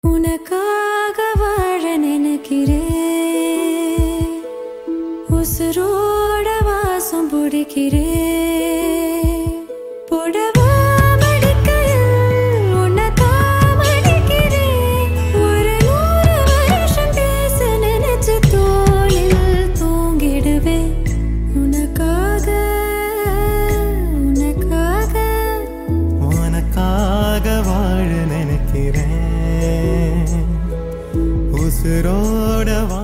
உனக்காக வாழ நினைக்கிறேன், உசுரோட வாசம் பிடிக்கிறேன். புடவா மடிக்கையில் உன்னைத்தான் மடிக்கிறேன். ஒரு 100 வருஷம் பேச நினைச்சு தோளில் தூங்கிடுவேன். உனக்காக உனக்காக உனக்காக வாழ நினைக்கிறேன், உசுரோட